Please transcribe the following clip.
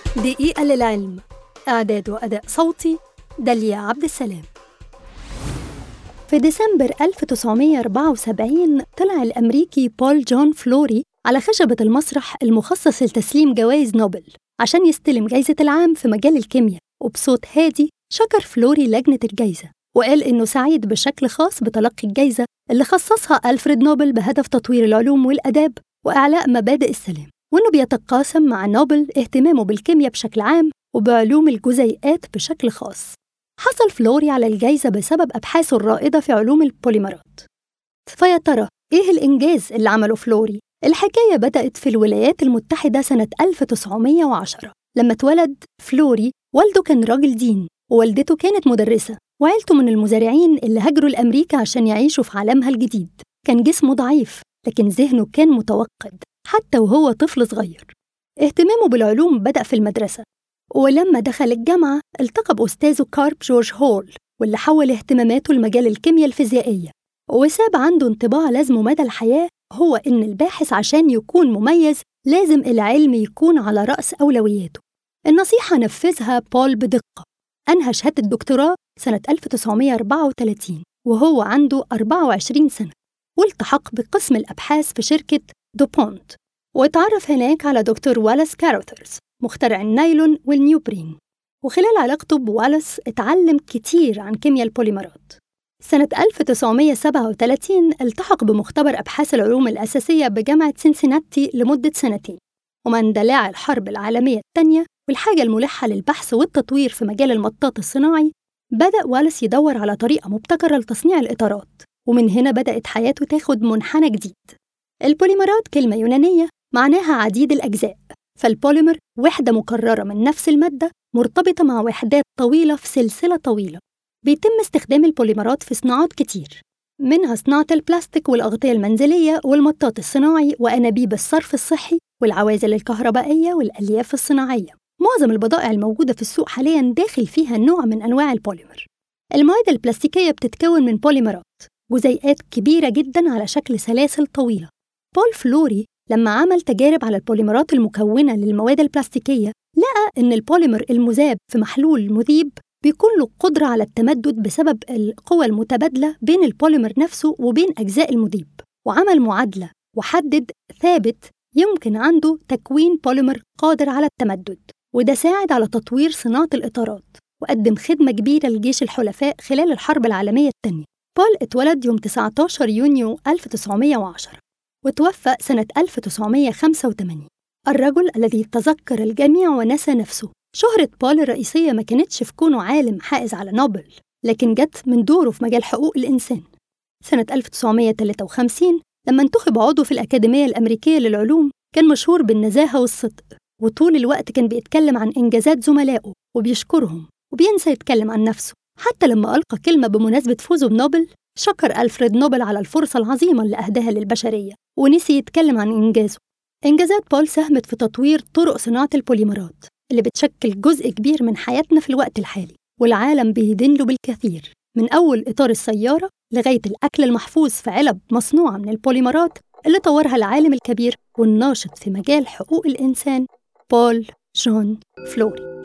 دقيقة للعلم. إعداد وأداء صوتي داليا عبد السلام. في ديسمبر 1974 طلع الأمريكي بول جون فلوري على خشبة المسرح المخصص لتسليم جوائز نوبل عشان يستلم جايزة العام في مجال الكيمياء، وبصوت هادي شكر فلوري لجنة الجايزة وقال إنه سعيد بشكل خاص بتلقي الجايزة اللي خصصها ألفريد نوبل بهدف تطوير العلوم والآداب وإعلاء مبادئ السلام، وإنه بيتقاسم مع نوبل اهتمامه بالكيمياء بشكل عام وبعلوم الجزيئات بشكل خاص. حصل فلوري على الجايزة بسبب أبحاثه الرائدة في علوم البوليمرات. فيا ترى إيه الإنجاز اللي عمله فلوري؟ الحكاية بدأت في الولايات المتحدة سنة 1910 لما اتولد فلوري. والده كان راجل دين ووالدته كانت مدرسة، وعيلته من المزارعين اللي هاجروا لأمريكا عشان يعيشوا في عالمها الجديد. كان جسمه ضعيف لكن ذهنه كان متوقد حتى وهو طفل صغير. اهتمامه بالعلوم بدأ في المدرسة، ولما دخل الجامعة التقى بأستاذه كارب جورج هول واللي حول اهتماماته لمجال الكيمياء الفيزيائية، وساب عنده انطباع لازمه مدى الحياة، هو إن الباحث عشان يكون مميز لازم العلم يكون على رأس أولوياته. النصيحة نفذها بول بدقة. أنهى شهادة الدكتوراه سنة 1934 وهو عنده 24 سنة، والتحق بقسم الأبحاث في شركة دوبونت، واتعرف هناك على دكتور والاس كاروثرز مخترع النايلون والنيوبرين. وخلال علاقته بوالاس اتعلم كتير عن كيمياء البوليمرات. سنة 1937 التحق بمختبر أبحاث العلوم الأساسية بجامعة سنسناتي لمدة 2 سنين. ومع اندلاع الحرب العالمية الثانية والحاجة الملحة للبحث والتطوير في مجال المطاط الصناعي، بدأ والاس يدور على طريقة مبتكرة لتصنيع الإطارات، ومن هنا بدأت حياته تاخد منحنى جديد. البوليمرات كلمة يونانية معناها عديد الأجزاء، فالبوليمر وحدة مكررة من نفس المادة مرتبطة مع وحدات طويلة في سلسلة طويلة. بيتم استخدام البوليمرات في صناعات كتير، منها صناعة البلاستيك والأغطية المنزلية والمطاط الصناعي وأنابيب الصرف الصحي والعوازل الكهربائية والألياف الصناعية. معظم البضائع الموجودة في السوق حالياً داخل فيها نوع من أنواع البوليمر. المواد البلاستيكية بتتكون من بوليمرات، جزيئات كبيرة جداً على شكل سلاسل طويلة. بول فلوري لما عمل تجارب على البوليمرات المكونة للمواد البلاستيكية لقى إن البوليمر المذاب في محلول مذيب بيكون له قدرة على التمدد بسبب القوى المتبادلة بين البوليمر نفسه وبين أجزاء المذيب، وعمل معادلة وحدد ثابت يمكن عنده تكوين بوليمر قادر على التمدد، وده ساعد على تطوير صناعة الإطارات وقدم خدمة كبيرة لجيش الحلفاء خلال الحرب العالمية الثانية. بول اتولد يوم 19 يونيو 1910 وتوفى سنة 1985. الرجل الذي تذكر الجميع ونسى نفسه. شهرة بول الرئيسية ما كانتش في كونه عالم حائز على نوبل، لكن جت من دوره في مجال حقوق الإنسان. سنة 1953 لما انتخب عضو في الأكاديمية الأمريكية للعلوم كان مشهور بالنزاهة والصدق، وطول الوقت كان بيتكلم عن إنجازات زملائه وبيشكرهم وبينسى يتكلم عن نفسه. حتى لما ألقى كلمة بمناسبة فوزه بنوبل شكر ألفريد نوبل على الفرصة العظيمة اللي أهداها للبشرية ونسي يتكلم عن إنجازه. إنجازات بول ساهمت في تطوير طرق صناعة البوليمرات اللي بتشكل جزء كبير من حياتنا في الوقت الحالي، والعالم بيدين له بالكثير، من أول إطار السيارة لغاية الأكل المحفوظ في علب مصنوعة من البوليمرات اللي طورها العالم الكبير والناشط في مجال حقوق الإنسان بول جون فلوري.